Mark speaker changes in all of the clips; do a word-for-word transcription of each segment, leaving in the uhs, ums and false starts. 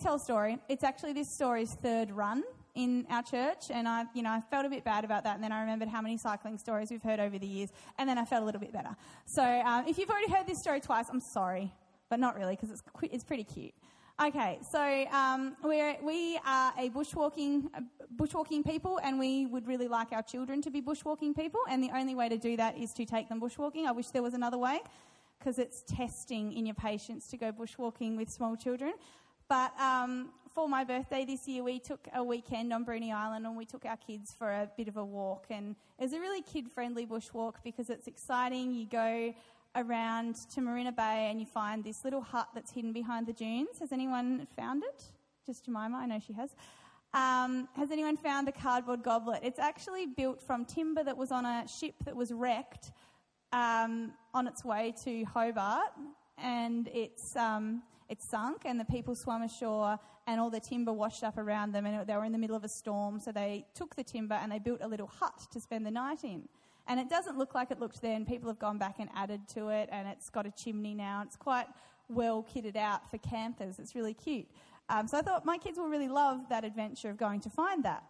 Speaker 1: tell a story. It's actually this story's third run in our church, and I, you know, I felt a bit bad about that, and then I remembered how many cycling stories we've heard over the years, and then I felt a little bit better. So um, if you've already heard this story twice, I'm sorry, but not really, because it's it's pretty cute. Okay, so um, we're, we are a bushwalking a bushwalking people, and we would really like our children to be bushwalking people, and the only way to do that is to take them bushwalking. I wish there was another way, because it's testing in your patience to go bushwalking with small children. But um, for my birthday this year, we took a weekend on Bruny Island, and we took our kids for a bit of a walk, and it was a really kid-friendly bushwalk because it's exciting. You go around to Marina Bay and you find this little hut that's hidden behind the dunes. Has anyone found it? Just Jemima, I know she has. Um, has anyone found the cardboard goblet? It's actually built from timber that was on a ship that was wrecked um, on its way to Hobart, and it's um, it's sunk, and the people swam ashore, and all the timber washed up around them, and they were in the middle of a storm, so they took the timber and they built a little hut to spend the night in. And it doesn't look like it looked then. People have gone back and added to it, and it's got a chimney now. It's quite well kitted out for campers. It's really cute. Um, so I thought my kids will really love that adventure of going to find that.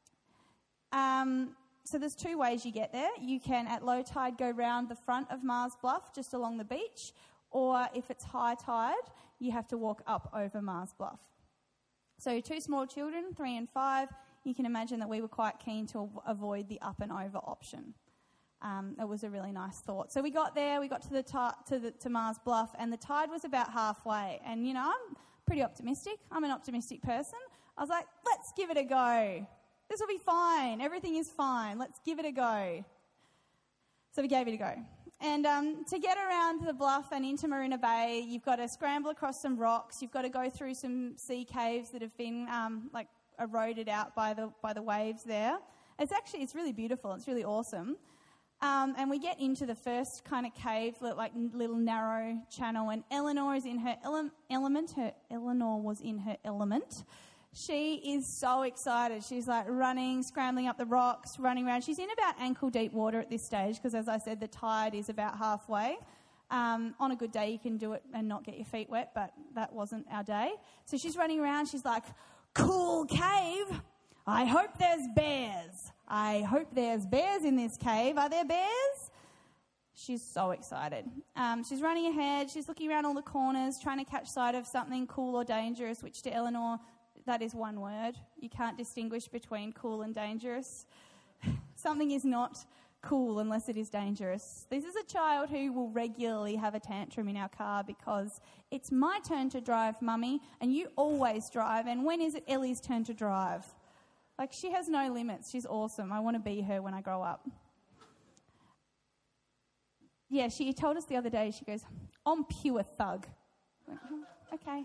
Speaker 1: Um, so there's two ways you get there. You can, at low tide, go round the front of Mars Bluff, just along the beach, or if it's high tide, you have to walk up over Mars Bluff. So two small children, three and five, you can imagine that we were quite keen to avoid the up and over option. Um, it was a really nice thought. So we got there, we got to the ti- to the to Mars Bluff, and the tide was about halfway. And, you know, I'm pretty optimistic. I'm an optimistic person. I was like, let's give it a go. This will be fine. Everything is fine. Let's give it a go. So we gave it a go. And um, to get around the bluff and into Marina Bay, you've got to scramble across some rocks. You've got to go through some sea caves that have been, um, like, eroded out by the by the waves there. It's actually, it's really beautiful. It's really awesome. Um, and we get into the first kind of cave, like little narrow channel, and Eleanor is in her ele- element. Her Eleanor was in her element. She is so excited. She's like running, scrambling up the rocks, running around. She's in about ankle-deep water at this stage because, as I said, the tide is about halfway. Um, on a good day, you can do it and not get your feet wet, but that wasn't our day. So she's running around. She's like, cool cave. I hope there's bears. I hope there's bears in this cave. Are there bears? She's so excited. Um, she's running ahead. She's looking around all the corners, trying to catch sight of something cool or dangerous, which to Eleanor, that is one word. You can't distinguish between cool and dangerous. Something is not cool unless it is dangerous. This is a child who will regularly have a tantrum in our car because it's my turn to drive, Mummy, and you always drive, and when is it Ellie's turn to drive? Like, she has no limits. She's awesome. I want to be her when I grow up. Yeah, she told us the other day, she goes, I'm pure thug. I went, oh, okay.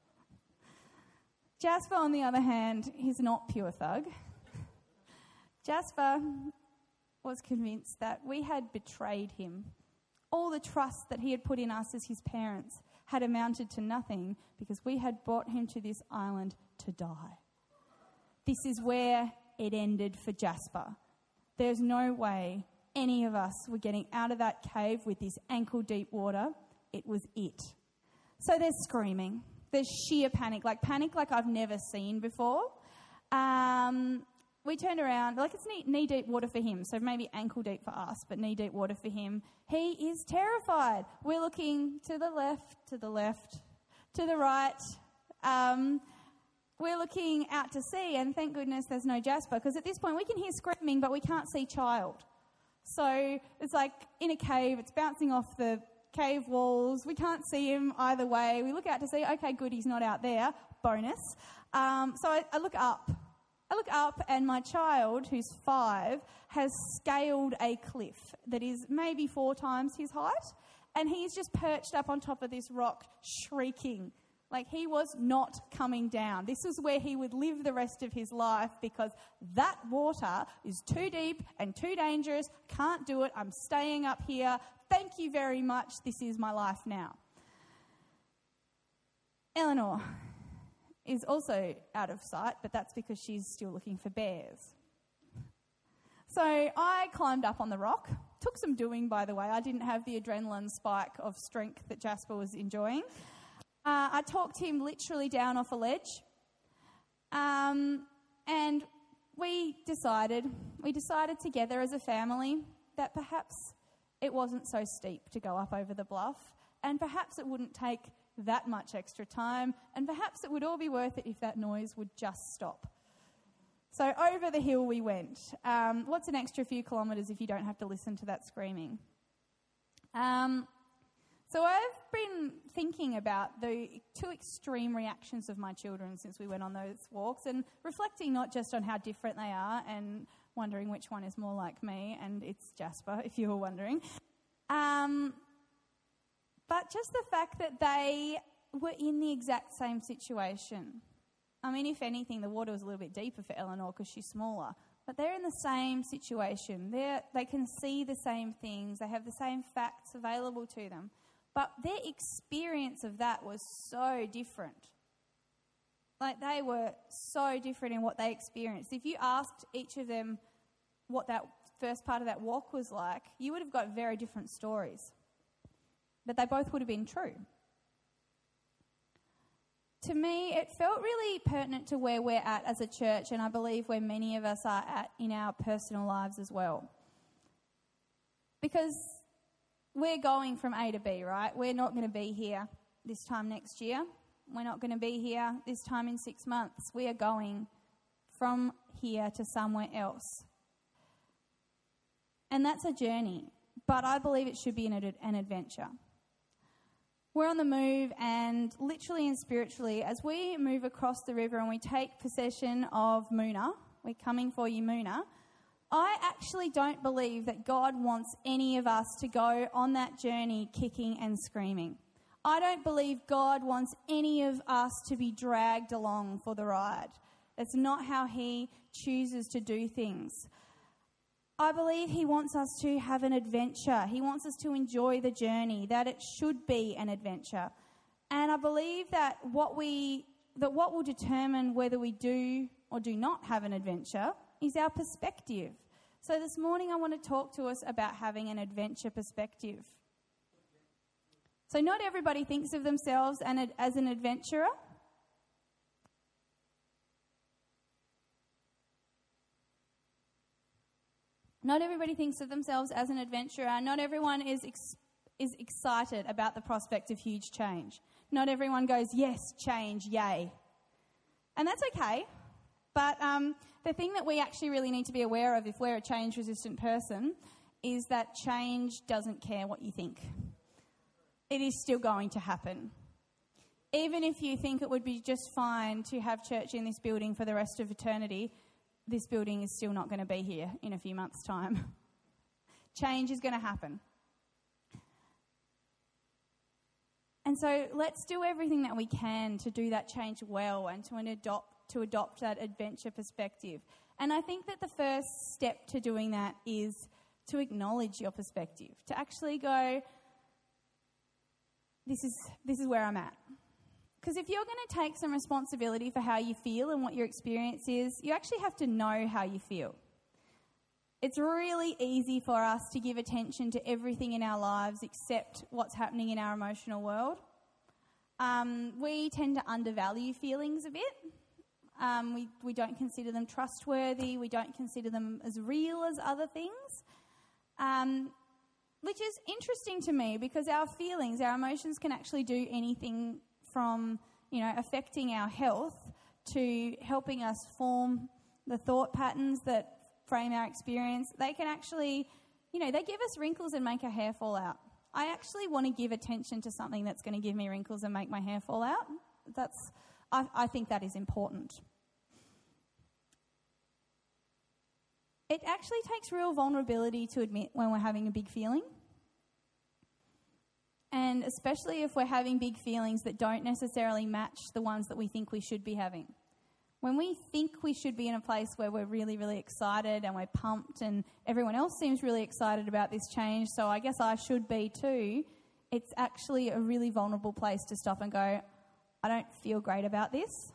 Speaker 1: Jasper, on the other hand, he's not pure thug. Jasper was convinced that we had betrayed him. All the trust that he had put in us as his parents had amounted to nothing because we had brought him to this island to die. This is where it ended for Jasper. There's no way any of us were getting out of that cave with this ankle-deep water. It was it. So there's screaming. There's sheer panic, like panic like I've never seen before. Um, we turned around, like it's knee, knee-deep water for him, so maybe ankle-deep for us, but knee-deep water for him. He is terrified. We're looking to the left, to the left, to the right. Um... We're looking out to sea, and thank goodness there's no Jasper, because at this point we can hear screaming, but we can't see child. So it's like in a cave, it's bouncing off the cave walls. We can't see him either way. We look out to sea. Okay, good, he's not out there. Bonus. Um, so I, I look up. I look up, and my child, who's five, has scaled a cliff that is maybe four times his height, and he's just perched up on top of this rock, shrieking. Like, he was not coming down. This is where he would live the rest of his life because that water is too deep and too dangerous. Can't do it. I'm staying up here. Thank you very much. This is my life now. Eleanor is also out of sight, but that's because she's still looking for bears. So I climbed up on the rock. Took some doing, by the way. I didn't have the adrenaline spike of strength that Jasper was enjoying. I talked him literally down off a ledge. Um, and we decided, we decided together as a family that perhaps it wasn't so steep to go up over the bluff, and perhaps it wouldn't take that much extra time, and perhaps it would all be worth it if that noise would just stop. So over the hill we went. Um, what's an extra few kilometres if you don't have to listen to that screaming? Um, so I've been thinking about the two extreme reactions of my children since we went on those walks, and reflecting not just on how different they are and wondering which one is more like me, and it's Jasper, if you were wondering. Um, but just the fact that they were in the exact same situation. I mean, if anything, the water was a little bit deeper for Eleanor because she's smaller. But they're in the same situation. They're, they can see the same things. They have the same facts available to them. But their experience of that was so different. Like, they were so different in what they experienced. If you asked each of them what that first part of that walk was like, you would have got very different stories. But they both would have been true. To me, it felt really pertinent to where we're at as a church, and I believe where many of us are at in our personal lives as well. Because we're going from A to B, right? We're not going to be here this time next year. We're not going to be here this time in six months. We are going from here to somewhere else. And that's a journey, but I believe it should be an, an adventure. We're on the move, and literally and spiritually, as we move across the river and we take possession of Moona, we're coming for you, Moona, I actually don't believe that God wants any of us to go on that journey kicking and screaming. I don't believe God wants any of us to be dragged along for the ride. That's not how he chooses to do things. I believe he wants us to have an adventure. He wants us to enjoy the journey, that it should be an adventure. And I believe that what we that what will determine whether we do or do not have an adventure is our perspective. So this morning I want to talk to us about having an adventure perspective. So not everybody thinks of themselves as an adventurer. Not everybody thinks of themselves as an adventurer. Not everyone is ex- is excited about the prospect of huge change. Not everyone goes, yes, change, yay. And that's okay. But um, the thing that we actually really need to be aware of if we're a change-resistant person is that change doesn't care what you think. It is still going to happen. Even if you think it would be just fine to have church in this building for the rest of eternity, this building is still not going to be here in a few months' time. Change is going to happen. And so let's do everything that we can to do that change well and to adopt, to adopt that adventure perspective. And I think that the first step to doing that is to acknowledge your perspective, to actually go, this is this is where I'm at. Because if you're going to take some responsibility for how you feel and what your experience is, you actually have to know how you feel. It's really easy for us to give attention to everything in our lives except what's happening in our emotional world. Um, we tend to undervalue feelings a bit. Um, we, we don't consider them trustworthy. We don't consider them as real as other things. Um, which is interesting to me because our feelings, our emotions can actually do anything from, you know, affecting our health to helping us form the thought patterns that frame our experience. They can actually, you know, they give us wrinkles and make our hair fall out. I actually want to give attention to something that's going to give me wrinkles and make my hair fall out. That's, I, I think that is important. It actually takes real vulnerability to admit when we're having a big feeling. And especially if we're having big feelings that don't necessarily match the ones that we think we should be having. When we think we should be in a place where we're really, really excited and we're pumped and everyone else seems really excited about this change, so I guess I should be too, it's actually a really vulnerable place to stop and go, I don't feel great about this.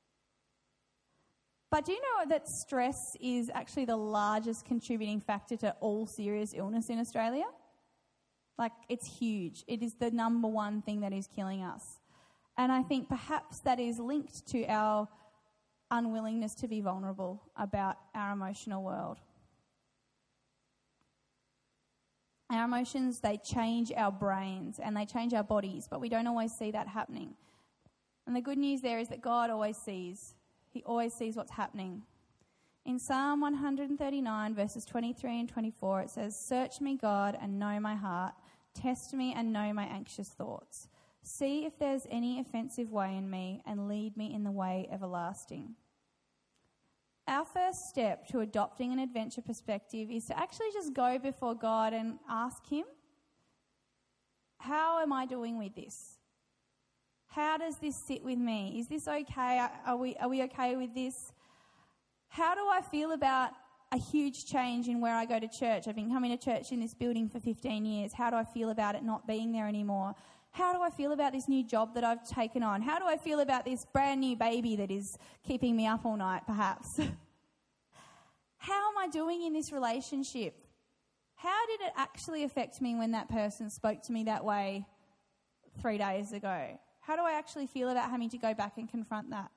Speaker 1: But do you know that stress is actually the largest contributing factor to all serious illness in Australia? Like, it's huge. It is the number one thing that is killing us. And I think perhaps that is linked to our unwillingness to be vulnerable about our emotional world. Our emotions, they change our brains and they change our bodies, but we don't always see that happening. And the good news there is that God always sees. He always sees what's happening. In Psalm one thirty-nine, verses twenty-three and twenty-four, it says, "Search me, God, and know my heart. Test me and know my anxious thoughts. See if there's any offensive way in me, and lead me in the way everlasting." Our first step to adopting an adventure perspective is to actually just go before God and ask him, how am I doing with this? How does this sit with me? Is this okay? Are we, are we okay with this? How do I feel about a huge change in where I go to church? I've been coming to church in this building for fifteen years. How do I feel about it not being there anymore? How do I feel about this new job that I've taken on? How do I feel about this brand new baby that is keeping me up all night, perhaps? How am I doing in this relationship? How did it actually affect me when that person spoke to me that way three days ago? How do I actually feel about having to go back and confront that?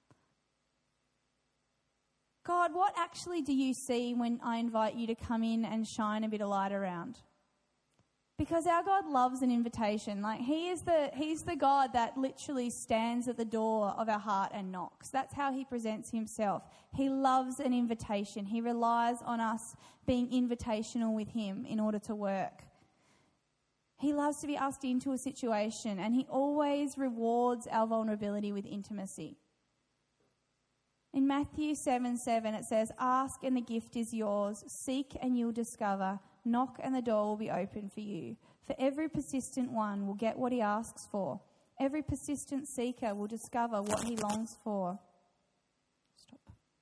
Speaker 1: God, what actually do you see when I invite you to come in and shine a bit of light around? Because our God loves an invitation. Like he is the He's the God that literally stands at the door of our heart and knocks. That's how he presents himself. He loves an invitation. He relies on us being invitational with him in order to work. He loves to be asked into a situation, and he always rewards our vulnerability with intimacy. In Matthew seven seven, it says, "Ask and the gift is yours. Seek and you'll discover. Knock and the door will be open for you. For every persistent one will get what he asks for. Every persistent seeker will discover what he longs for. Stop.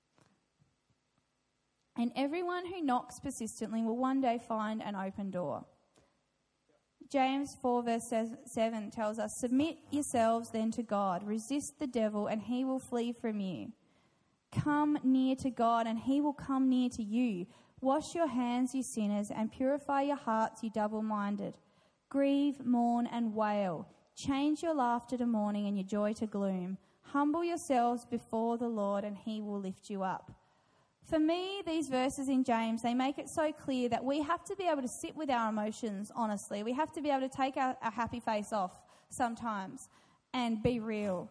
Speaker 1: And everyone who knocks persistently will one day find an open door." James four verse seven tells us, "Submit yourselves then to God. Resist the devil and he will flee from you. Come near to God and he will come near to you. Wash your hands, you sinners, and purify your hearts, you double-minded. Grieve, mourn, and wail. Change your laughter to mourning and your joy to gloom. Humble yourselves before the Lord, and he will lift you up." For me, these verses in James, they make it so clear that we have to be able to sit with our emotions, honestly. We have to be able to take our, our happy face off sometimes and be real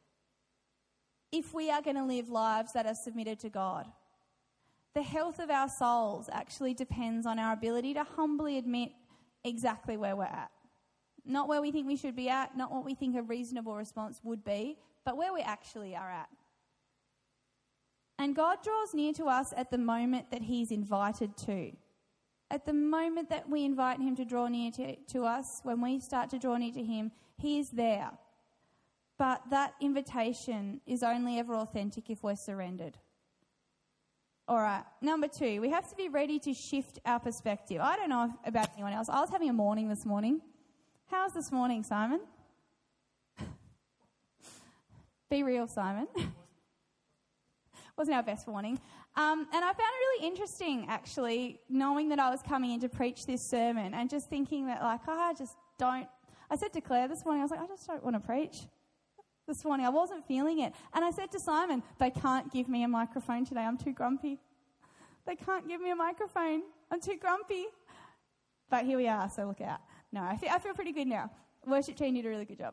Speaker 1: if we are going to live lives that are submitted to God. The health of our souls actually depends on our ability to humbly admit exactly where we're at. Not where we think we should be at, not what we think a reasonable response would be, but where we actually are at. And God draws near to us at the moment that he's invited to. At the moment that we invite him to draw near to, to us, when we start to draw near to him, he is there. But that invitation is only ever authentic if we're surrendered. All right, number two, we have to be ready to shift our perspective. I don't know if, about anyone else. I was having a morning this morning. How's this morning, Simon? Be real, Simon. Wasn't our best morning. Um, and I found it really interesting, actually, knowing that I was coming in to preach this sermon and just thinking that, like, oh, I just don't... I said to Claire this morning, I was like, I just don't want to preach. This morning, I wasn't feeling it. And I said to Simon, they can't give me a microphone today. I'm too grumpy. They can't give me a microphone. I'm too grumpy. But here we are, so look out. No, I feel, I feel pretty good now. Worship team did a really good job.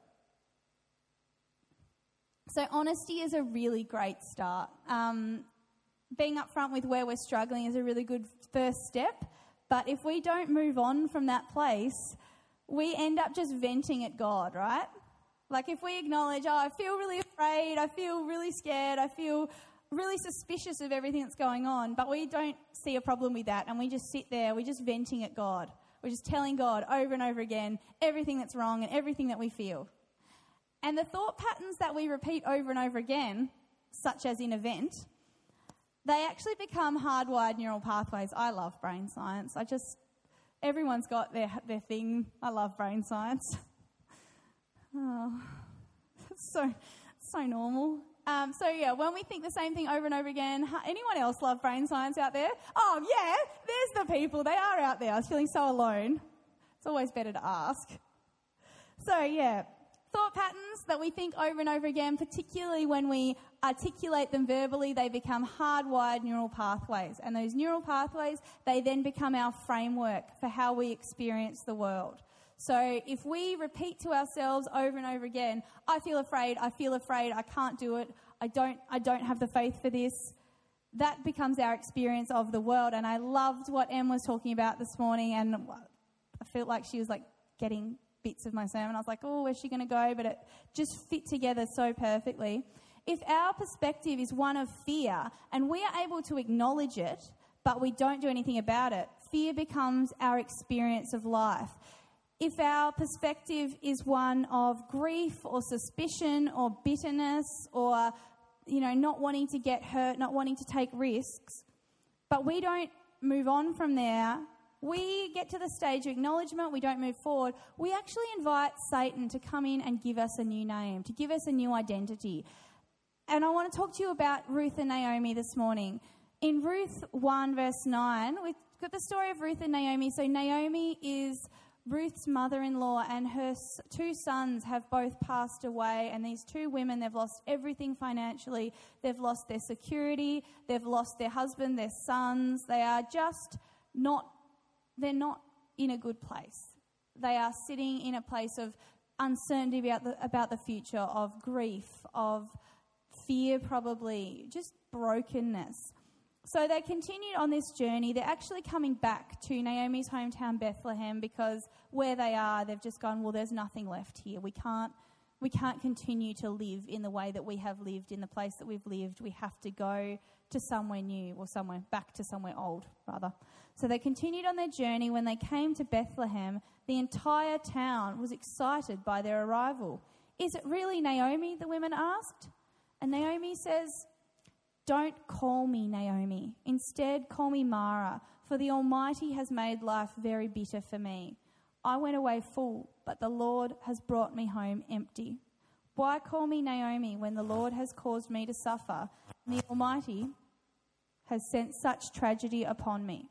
Speaker 1: So honesty is a really great start. Um, being upfront with where we're struggling is a really good first step. But if we don't move on from that place, we end up just venting at God, right? Like if we acknowledge, oh, I feel really afraid, I feel really scared, I feel really suspicious of everything that's going on, but we don't see a problem with that and we just sit there, we're just venting at God. We're just telling God over and over again everything that's wrong and everything that we feel. And the thought patterns that we repeat over and over again, such as in a vent, they actually become hardwired neural pathways. I love brain science. I just, everyone's got their, their thing. I love brain science. Oh, it's so, so normal. Um, so, yeah, when we think the same thing over and over again, anyone else love brain science out there? Oh, yeah, there's the people. They are out there. I was feeling so alone. It's always better to ask. So, yeah, thought patterns that we think over and over again, particularly when we articulate them verbally, they become hardwired neural pathways. And those neural pathways, they then become our framework for how we experience the world. So if we repeat to ourselves over and over again, I feel afraid, I feel afraid, I can't do it, I don't, I don't have the faith for this, that becomes our experience of the world. And I loved what Em was talking about this morning, and I felt like she was like getting bits of my sermon. I was like, oh, where's she going to go? But it just fit together so perfectly. If our perspective is one of fear and we are able to acknowledge it, but we don't do anything about it, fear becomes our experience of life. If our perspective is one of grief or suspicion or bitterness or, you know, not wanting to get hurt, not wanting to take risks, but we don't move on from there, we get to the stage of acknowledgement, we don't move forward, we actually invite Satan to come in and give us a new name, to give us a new identity. And I want to talk to you about Ruth and Naomi this morning. In Ruth one verse nine, we've got the story of Ruth and Naomi. So Naomi is Ruth's mother-in-law, and her two sons have both passed away, and these two women, they've lost everything financially. They've lost their security. They've lost their husband, their sons. They are just not, they're not in a good place. They are sitting in a place of uncertainty about the, about the future, of grief, of fear probably, just brokenness. So they continued on this journey. They're actually coming back to Naomi's hometown, Bethlehem, because where they are, they've just gone, well, there's nothing left here. We can't, we can't continue to live in the way that we have lived, in the place that we've lived. We have to go to somewhere new, or somewhere back to somewhere old, rather. So they continued on their journey. When they came to Bethlehem, the entire town was excited by their arrival. Is it really Naomi, the women asked? And Naomi says, don't call me Naomi. Instead, call me Mara, for the Almighty has made life very bitter for me. I went away full, but the Lord has brought me home empty. Why call me Naomi when the Lord has caused me to suffer, and the Almighty has sent such tragedy upon me?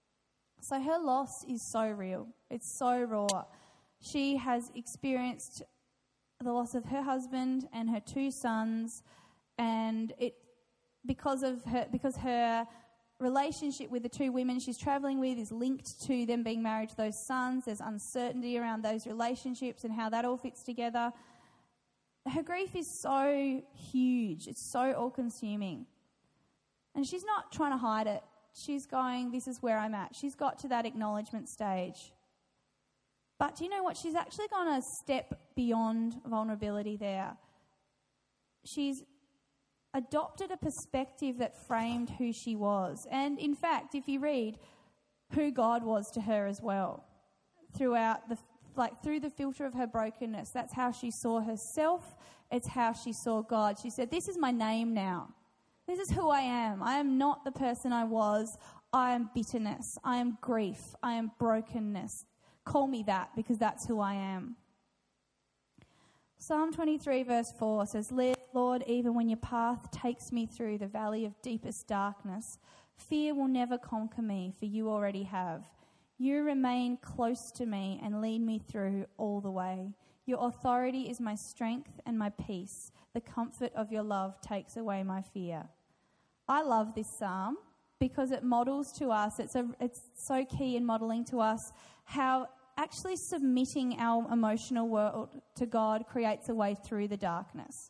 Speaker 1: So her loss is so real. It's so raw. She has experienced the loss of her husband and her two sons, and it Because of her, because her relationship with the two women she's travelling with is linked to them being married to those sons. There's uncertainty around those relationships and how that all fits together. Her grief is so huge. It's so all-consuming. And she's not trying to hide it. She's going, this is where I'm at. She's got to that acknowledgement stage. But do you know what? She's actually gone a step beyond vulnerability there. She's adopted a perspective that framed who she was. And in fact, if you read, who God was to her as well, throughout the, like through the filter of her brokenness, that's how she saw herself. It's how she saw God. She said, this is my name now. This is who I am. I am not the person I was. I am bitterness. I am grief. I am brokenness. Call me that, because that's who I am. Psalm twenty-three verse four says, Lord, even when your path takes me through the valley of deepest darkness, fear will never conquer me, for you already have. You remain close to me and lead me through all the way. Your authority is my strength and my peace. The comfort of your love takes away my fear. I love this psalm because it models to us, it's, a, it's so key in modelling to us how actually submitting our emotional world to God creates a way through the darkness.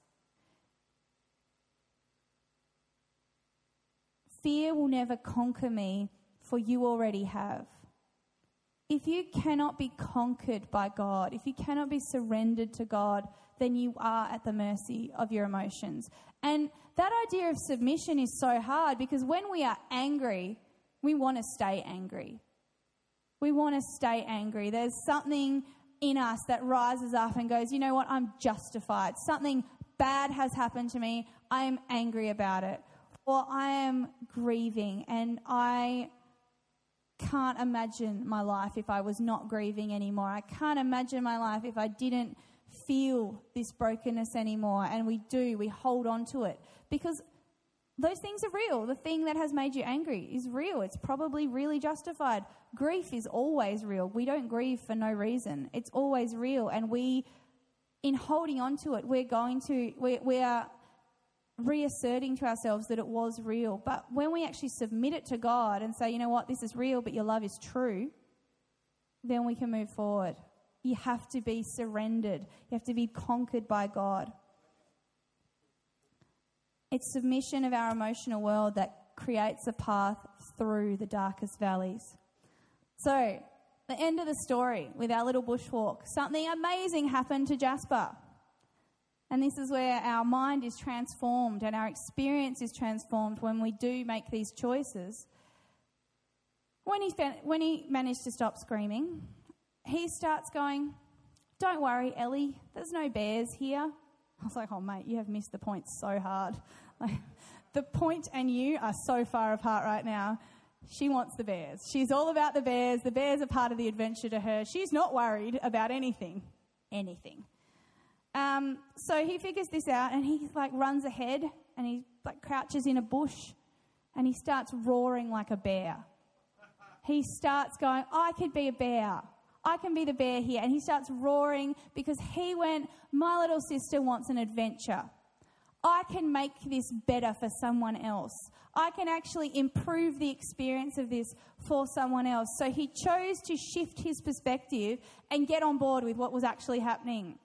Speaker 1: Fear will never conquer me, for you already have. If you cannot be conquered by God, if you cannot be surrendered to God, then you are at the mercy of your emotions. And that idea of submission is so hard, because when we are angry, we want to stay angry. We want to stay angry. There's something in us that rises up and goes, you know what, I'm justified. Something bad has happened to me. I am angry about it. Or I am grieving, and I can't imagine my life if I was not grieving anymore. I can't imagine my life if I didn't feel this brokenness anymore. And we do, we hold on to it because those things are real. The thing that has made you angry is real. It's probably really justified. Grief is always real. We don't grieve for no reason. It's always real. And we in holding on to it, we're going to, we, we are reasserting to ourselves that it was real. But when we actually submit it to God and say, you know what, this is real, but your love is true, then we can move forward. You have to be surrendered. You have to be conquered by God. It's submission of our emotional world that creates a path through the darkest valleys. So, the end of the story with our little bushwalk. Something amazing happened to Jasper. And this is where our mind is transformed and our experience is transformed when we do make these choices. When he, when he managed to stop screaming, he starts going, "Don't worry, Ellie, there's no bears here." I was like, oh, mate, you have missed the point so hard. Like, the point and you are so far apart right now. She wants the bears. She's all about the bears. The bears are part of the adventure to her. She's not worried about anything. Anything. Um, so he figures this out and he like runs ahead and he like crouches in a bush and he starts roaring like a bear. He starts going, I could be a bear. I can be the bear here. And he starts roaring because he went, my little sister wants an adventure. I can make this better for someone else. I can actually improve the experience of this for someone else. So he chose to shift his perspective and get on board with what was actually happening.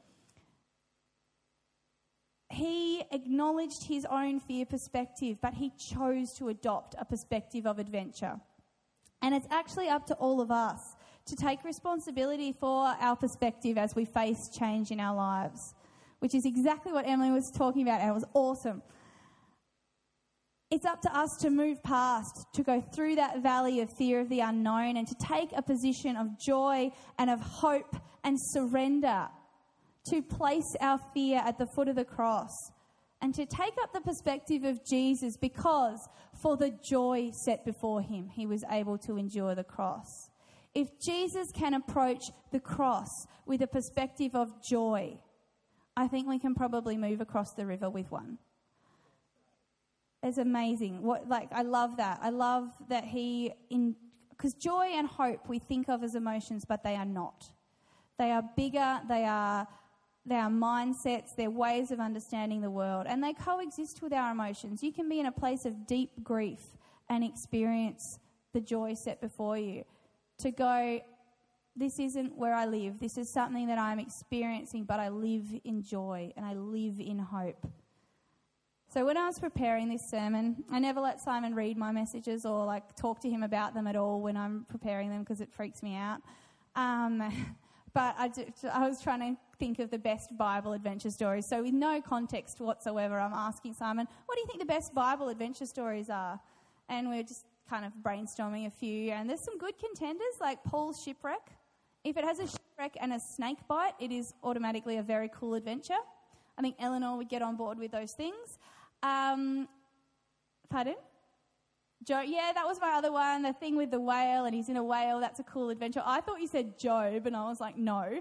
Speaker 1: He acknowledged his own fear perspective, but he chose to adopt a perspective of adventure. And it's actually up to all of us to take responsibility for our perspective as we face change in our lives, which is exactly what Emily was talking about, and it was awesome. It's up to us to move past, to go through that valley of fear of the unknown and to take a position of joy and of hope and surrender, to place our fear at the foot of the cross and to take up the perspective of Jesus, because for the joy set before him, he was able to endure the cross. If Jesus can approach the cross with a perspective of joy, I think we can probably move across the river with one. It's amazing. What, like, I love that. I love that he, in because joy and hope we think of as emotions, but they are not. They are bigger. They are, they are mindsets. They're ways of understanding the world, and they coexist with our emotions. You can be in a place of deep grief and experience the joy set before you. To go, this isn't where I live. This is something that I'm experiencing, but I live in joy and I live in hope. So when I was preparing this sermon, I never let Simon read my messages or like talk to him about them at all when I'm preparing them because it freaks me out. Um, but I, do, I was trying to think of the best Bible adventure stories. So with no context whatsoever, I'm asking Simon, what do you think the best Bible adventure stories are? And we're just kind of brainstorming a few. And there's some good contenders like Paul's shipwreck. If it has a shipwreck and a snake bite, it is automatically a very cool adventure. I think Eleanor would get on board with those things. Um, pardon? Joe, yeah, that was my other one. The thing with the whale, and he's in a whale. That's a cool adventure. I thought you said Job, and I was like, no.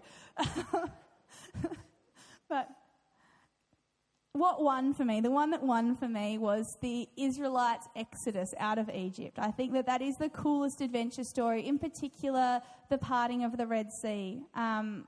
Speaker 1: But what won for me? The one that won for me was the Israelites' exodus out of Egypt. I think that that is the coolest adventure story. In particular, the parting of the Red Sea. Um,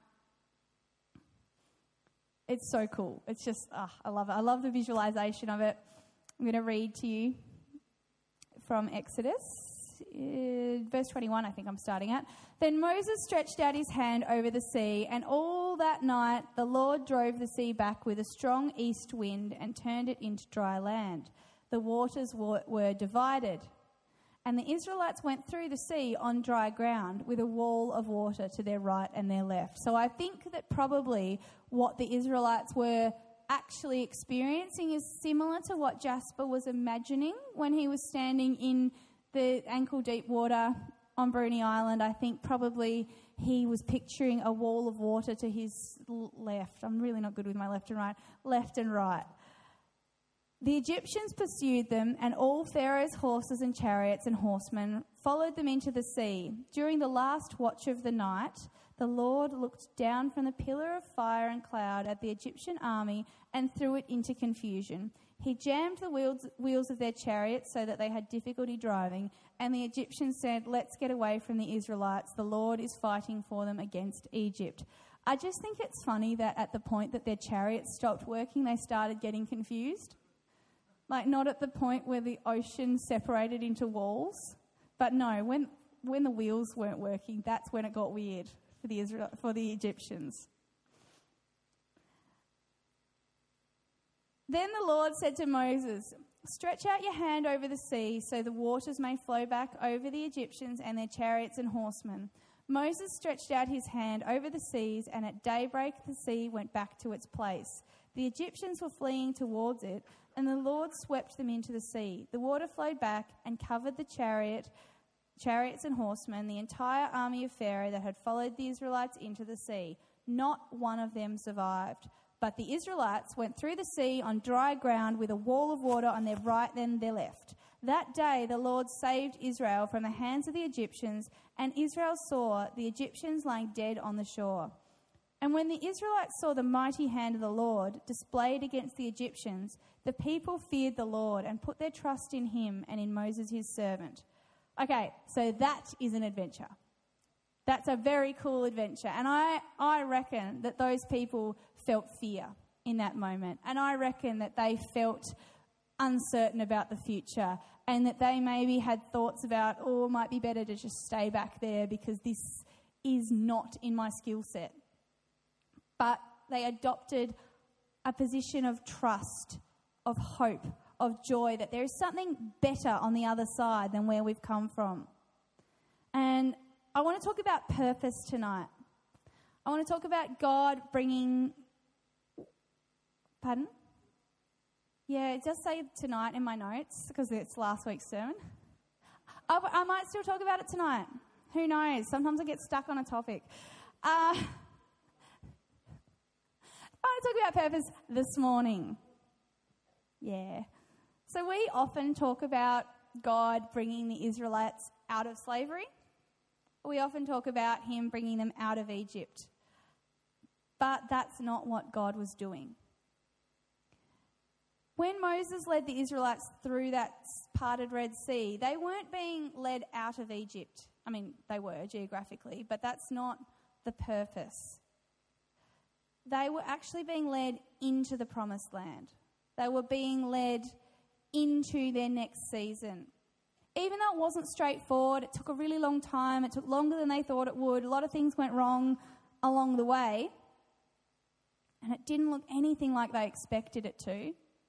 Speaker 1: It's so cool. It's just, oh, I love it. I love the visualization of it. I'm going to read to you from Exodus, uh, verse twenty-one, I think I'm starting at. Then Moses stretched out his hand over the sea, and all that night the Lord drove the sea back with a strong east wind and turned it into dry land. The waters were, were divided. And the Israelites went through the sea on dry ground with a wall of water to their right and their left. So I think that probably what the Israelites were actually experiencing is similar to what Jasper was imagining when he was standing in the ankle-deep water on Bruny Island. I think probably he was picturing a wall of water to his left. I'm really not good with my left and right. Left and right. The Egyptians pursued them, and all Pharaoh's horses and chariots and horsemen followed them into the sea. During the last watch of the night, the Lord looked down from the pillar of fire and cloud at the Egyptian army and threw it into confusion. He jammed the wheels, wheels of their chariots so that they had difficulty driving, and the Egyptians said, "Let's get away from the Israelites. The Lord is fighting for them against Egypt." I just think it's funny that at the point that their chariots stopped working, they started getting confused. Like, not at the point where the ocean separated into walls, but no, when when the wheels weren't working, that's when it got weird for the Israel, for the Egyptians. Then the Lord said to Moses, "Stretch out your hand over the sea so the waters may flow back over the Egyptians and their chariots and horsemen." Moses stretched out his hand over the seas, and at daybreak the sea went back to its place. The Egyptians were fleeing towards it, and the Lord swept them into the sea. The water flowed back and covered the chariot, chariots and horsemen, the entire army of Pharaoh that had followed the Israelites into the sea. Not one of them survived. But the Israelites went through the sea on dry ground with a wall of water on their right and their left. That day the Lord saved Israel from the hands of the Egyptians, and Israel saw the Egyptians lying dead on the shore. And when the Israelites saw the mighty hand of the Lord displayed against the Egyptians, the people feared the Lord and put their trust in him and in Moses his servant. Okay, so that is an adventure. That's a very cool adventure. And I, I reckon that those people felt fear in that moment. And I reckon that they felt uncertain about the future, and that they maybe had thoughts about, oh, it might be better to just stay back there because this is not in my skill set. But they adopted a position of trust, of hope, of joy, that there is something better on the other side than where we've come from. And I want to talk about purpose tonight. I want to talk about God bringing... Pardon? Yeah, it does say tonight in my notes because it's last week's sermon. I, I might still talk about it tonight. Who knows? Sometimes I get stuck on a topic. Uh, I want to talk about purpose this morning. Yeah. So we often talk about God bringing the Israelites out of slavery. We often talk about him bringing them out of Egypt. But that's not what God was doing. When Moses led the Israelites through that parted Red Sea, they weren't being led out of Egypt. I mean, they were geographically, but that's not the purpose. They were actually being led into the promised land. They were being led into their next season. Even though it wasn't straightforward, it took a really long time, it took longer than they thought it would, a lot of things went wrong along the way, and it didn't look anything like they expected it to.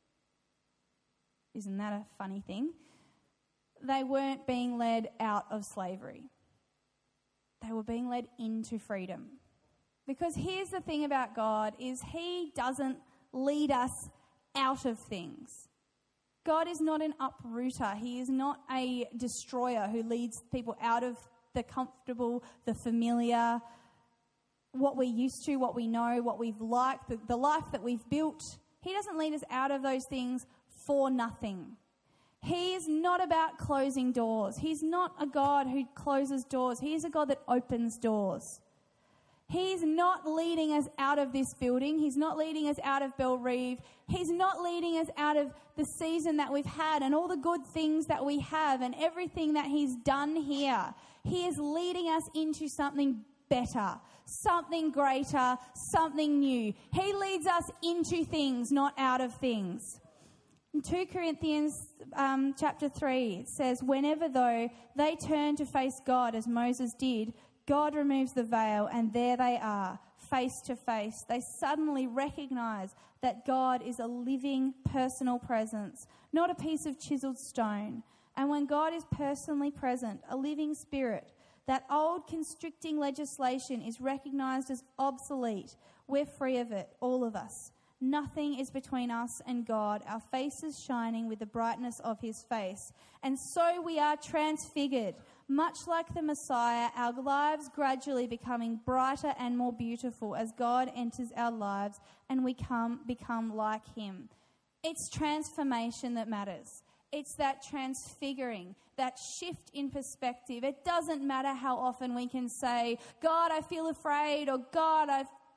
Speaker 1: Isn't that a funny thing? They weren't being led out of slavery. They were being led into freedom. Because here's the thing about God, is he doesn't lead us out of things. God is not an uprooter. He is not a destroyer who leads people out of the comfortable, the familiar, what we're used to, what we know, what we've liked, the, the life that we've built. He doesn't lead us out of those things for nothing. He is not about closing doors. He's not a God who closes doors. He is a God that opens doors. He's not leading us out of this building. He's not leading us out of Bellerive. He's not leading us out of the season that we've had and all the good things that we have and everything that he's done here. He is leading us into something better, something greater, something new. He leads us into things, not out of things. In Second Corinthians um, chapter three, it says, whenever though they turn to face God as Moses did, God removes the veil and there they are, face to face. They suddenly recognize that God is a living, personal presence, not a piece of chiseled stone. And when God is personally present, a living spirit, that old constricting legislation is recognized as obsolete. We're free of it, all of us. Nothing is between us and God, our faces shining with the brightness of his face. And so we are transfigured, much like the Messiah, our lives gradually becoming brighter and more beautiful as God enters our lives and we come, become like him. It's transformation that matters. It's that transfiguring, that shift in perspective. It doesn't matter how often we can say, God, I feel afraid, or God, I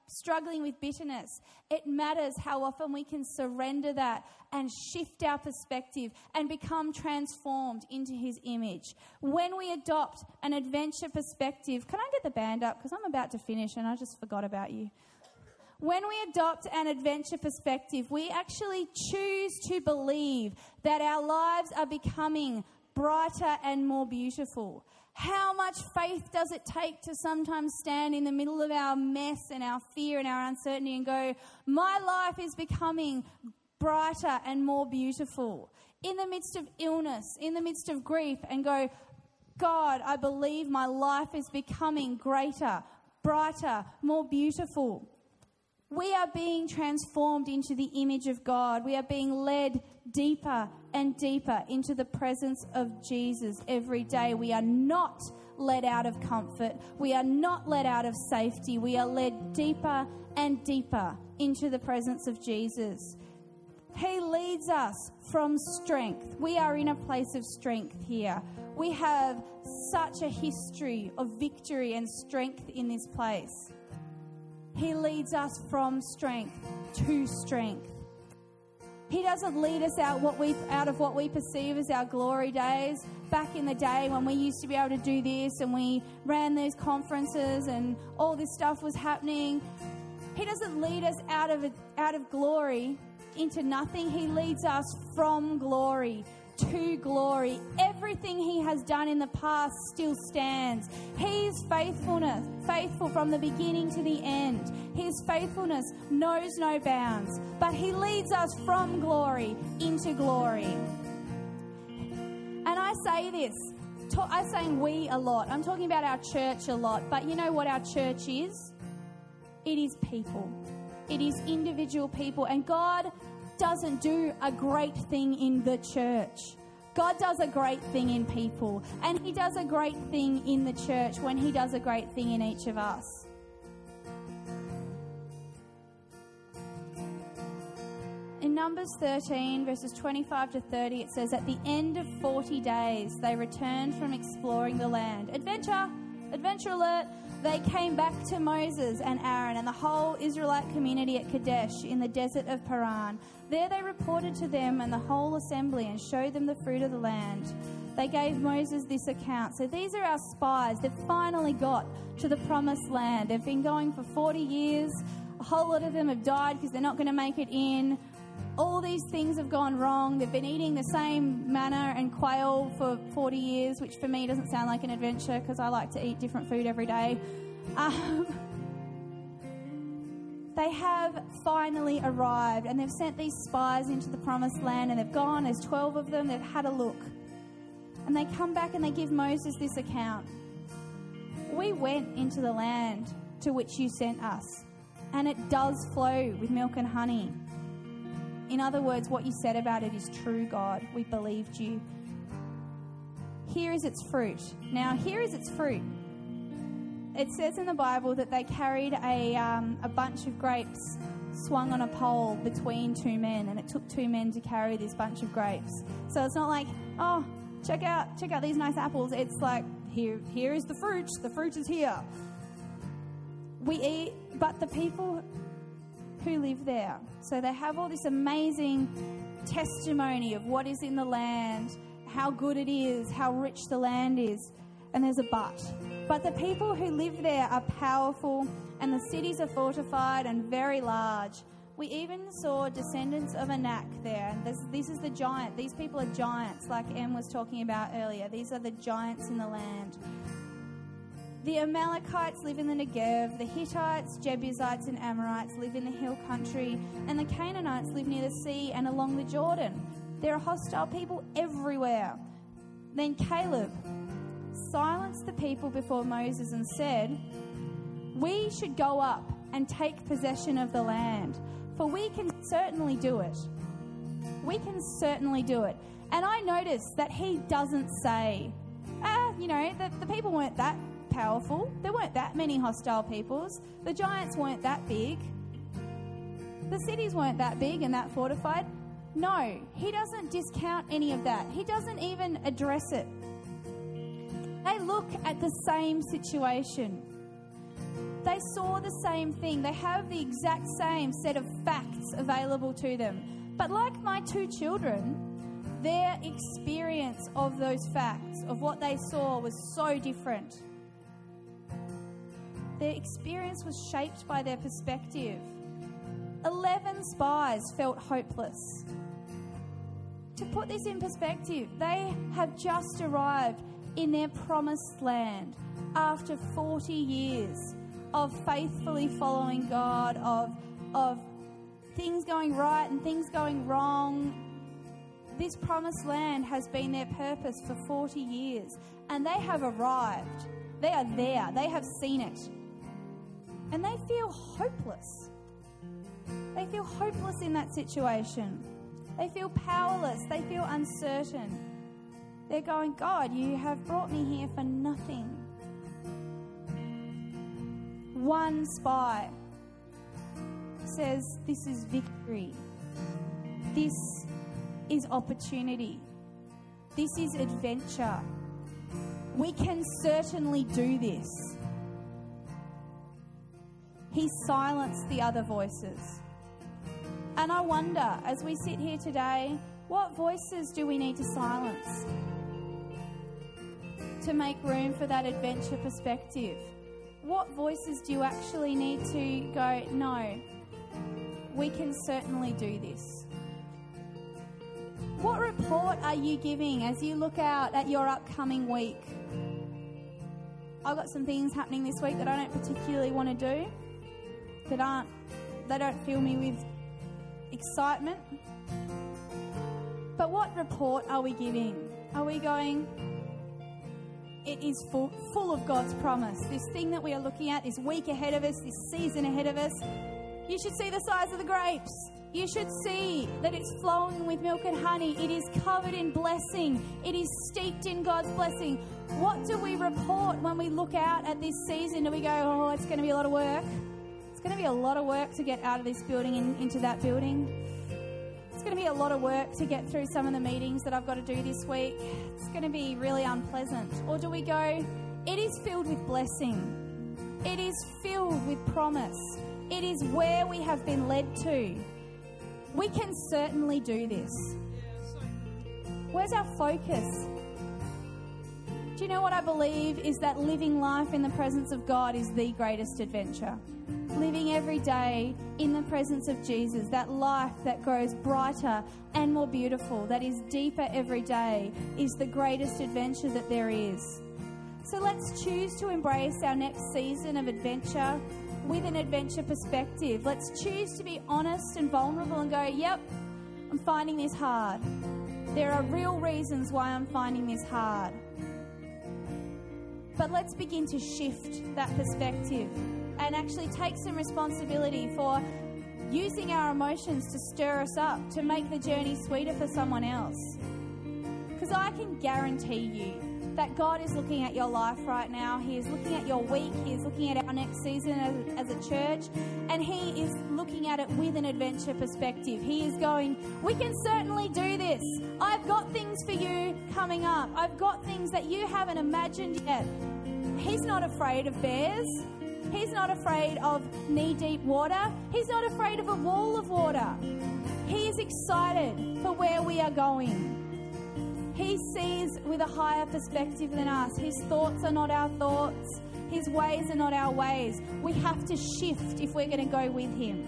Speaker 1: struggling with bitterness, it matters how often we can surrender that and shift our perspective and become transformed into his image. When we adopt an adventure perspective, can I get the band up? Because I'm about to finish and I just forgot about you. When we adopt an adventure perspective, we actually choose to believe that our lives are becoming brighter and more beautiful. How much faith does it take to sometimes stand in the middle of our mess and our fear and our uncertainty and go, my life is becoming brighter and more beautiful. In the midst of illness, in the midst of grief, and go, God, I believe my life is becoming greater, brighter, more beautiful. We are being transformed into the image of God. We are being led deeper and deeper into the presence of Jesus every day. We are not led out of comfort. We are not led out of safety. We are led deeper and deeper into the presence of Jesus. He leads us from strength. We are in a place of strength here. We have such a history of victory and strength in this place. He leads us from strength to strength. He doesn't lead us out what we out of what we perceive as our glory days. Back in the day when we used to be able to do this and we ran these conferences and all this stuff was happening. He doesn't lead us out of out of glory into nothing. He leads us from glory to glory. Everything he has done in the past still stands. His faithfulness, faithful from the beginning to the end. His faithfulness knows no bounds, but he leads us from glory into glory. And I say this, I'm saying we a lot. I'm talking about our church a lot, but you know what our church is? It is people. It is individual people, and God doesn't do a great thing in the church. God does a great thing in people, and he does a great thing in the church when he does a great thing in each of us. In Numbers thirteen, verses twenty-five to thirty, it says, at the end of forty days, they returned from exploring the land. Adventure! Adventure alert! They came back to Moses and Aaron and the whole Israelite community at Kadesh in the desert of Paran. There they reported to them and the whole assembly and showed them the fruit of the land. They gave Moses this account. So these are our spies. They've finally got to the promised land. They've been going for forty years. A whole lot of them have died because they're not going to make it in. All these things have gone wrong. They've been eating the same manna and quail for forty years, which for me doesn't sound like an adventure because I like to eat different food every day. Um, they have finally arrived, and they've sent these spies into the promised land, and they've gone, there's twelve of them, they've had a look. And they come back and they give Moses this account. We went into the land to which you sent us, and it does flow with milk and honey. In other words, what you said about it is true, God. We believed you. Here is its fruit. Now, here is its fruit. It says in the Bible that they carried a um, a bunch of grapes swung on a pole between two men, and it took two men to carry this bunch of grapes. So it's not like, oh, check out check out these nice apples. It's like, here here is the fruit. The fruit is here. We eat, but the people who live there, so they have all this amazing testimony of what is in the land, how good it is, how rich the land is, and there's a but. But the people who live there are powerful, and the cities are fortified and very large. We even saw descendants of Anak there, and this, this is the giant. These people are giants, like Em was talking about earlier. These are the giants in the land. The Amalekites live in the Negev, the Hittites, Jebusites and Amorites live in the hill country, and the Canaanites live near the sea and along the Jordan. There are hostile people everywhere. Then Caleb silenced the people before Moses and said, we should go up and take possession of the land, for we can certainly do it. We can certainly do it. And I noticed that he doesn't say, ah, you know, the, the people weren't that powerful. There weren't that many hostile peoples. The giants weren't that big. The cities weren't that big and that fortified. No, he doesn't discount any of that. He doesn't even address it. They look at the same situation. They saw the same thing. They have the exact same set of facts available to them. But like my two children, their experience of those facts, of what they saw, was so different. Their experience was shaped by their perspective. Eleven spies felt hopeless. To put this in perspective, they have just arrived in their promised land after forty years of faithfully following God, of, of things going right and things going wrong. This promised land has been their purpose for forty years, and they have arrived. They are there. They have seen it. And they feel hopeless. They feel hopeless in that situation. They feel powerless. They feel uncertain. They're going, God, you have brought me here for nothing. One spy says, this is victory. This is opportunity. This is adventure. We can certainly do this. He silenced the other voices. And I wonder, as we sit here today, what voices do we need to silence to make room for that adventure perspective? What voices do you actually need to go, no, we can certainly do this? What report are you giving as you look out at your upcoming week? I've got some things happening this week that I don't particularly want to do, that aren't, they don't fill me with excitement. But what report are we giving? Are we going, it is full, full of God's promise. This thing that we are looking at, this week ahead of us, this season ahead of us, you should see the size of the grapes. You should see that it's flowing with milk and honey. It is covered in blessing. It is steeped in God's blessing. What do we report when we look out at this season? Do we go, oh, it's going to be a lot of work? It's going to be a lot of work to get out of this building and into that building. It's going to be a lot of work to get through some of the meetings that I've got to do this week. It's going to be really unpleasant. Or do we go, it is filled with blessing. It is filled with promise. It is where we have been led to. We can certainly do this. Where's our focus? Do you know what I believe is that living life in the presence of God is the greatest adventure? Living every day in the presence of Jesus, that life that grows brighter and more beautiful, that is deeper every day, is the greatest adventure that there is. So let's choose to embrace our next season of adventure with an adventure perspective. Let's choose to be honest and vulnerable and go, yep, I'm finding this hard. There are real reasons why I'm finding this hard. But let's begin to shift that perspective and actually take some responsibility for using our emotions to stir us up, to make the journey sweeter for someone else. Because I can guarantee you that God is looking at your life right now. He is looking at your week. He is looking at our next season as, as a church. And He is looking at it with an adventure perspective. He is going, we can certainly do this. I've got things for you coming up. I've got things that you haven't imagined yet. He's not afraid of bears. He's not afraid of knee-deep water. He's not afraid of a wall of water. He is excited for where we are going. He sees with a higher perspective than us. His thoughts are not our thoughts. His ways are not our ways. We have to shift if we're going to go with Him.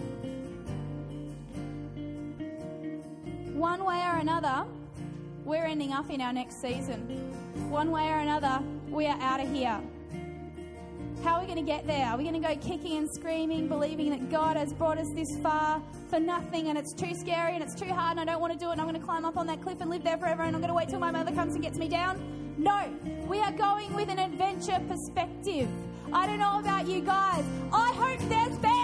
Speaker 1: One way or another, we're ending up in our next season. One way or another, we are out of here. How are we going to get there? Are we going to go kicking and screaming, believing that God has brought us this far for nothing and it's too scary and it's too hard and I don't want to do it and I'm going to climb up on that cliff and live there forever and I'm going to wait till my mother comes and gets me down? No, we are going with an adventure perspective. I don't know about you guys. I hope there's bears.